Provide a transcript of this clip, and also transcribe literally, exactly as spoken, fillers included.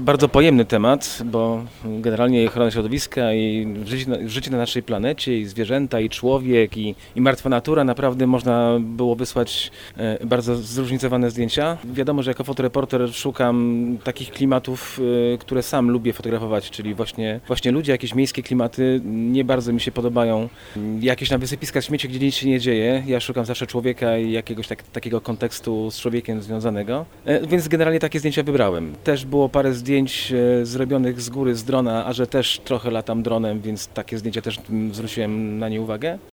bardzo pojemny temat, bo generalnie ochrona środowiska i życie na, życie na naszej planecie, i zwierzęta, i człowiek, i, i martwa natura, naprawdę można było wysłać e, bardzo zróżnicowane zdjęcia. Wiadomo, że jako fotoreporter szukam takich klimatów, e, które sam lubię fotografować, czyli właśnie, właśnie ludzie, jakieś miejskie klimaty nie bardzo mi się podobają. Jakieś na wysypiska śmieci, gdzie nic się nie dzieje. Ja szukam zawsze człowieka i jakiegoś tak, takiego kontekstu z człowiekiem związanego, e, więc generalnie takie zdjęcia wybrałem. Też było parę zdjęć e, zrobionych z góry, z drona, a że też trochę latam dronem, więc takie zdjęcia też m, zwróciłem na nie uwagę.